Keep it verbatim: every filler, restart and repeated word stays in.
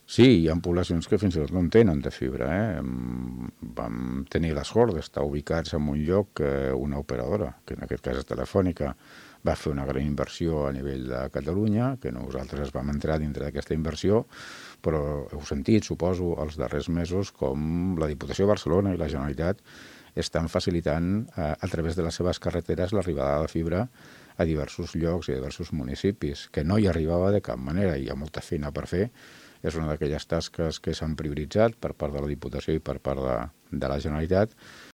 Sí, hi ha poblacions que fins i tot no en tenen de fibra. Eh? Vam tenir la sort d'estar ubicats en un lloc que una operadora, que en aquest cas és Telefònica, va fer una gran inversió a nivell de Catalunya, que nosaltres vam entrar dintre d'aquesta inversió, però heu sentit, suposo, els darrers mesos com la Diputació de Barcelona i la Generalitat estan facilitant eh, a través de les seves carreteres l'arribada de fibra a diversos llocs i a diversos municipis, que no hi arribava de cap manera. Hi ha molta feina per fer. És una d'aquelles tasques que s'han prioritzat per part de la Diputació i per part de, de la Generalitat,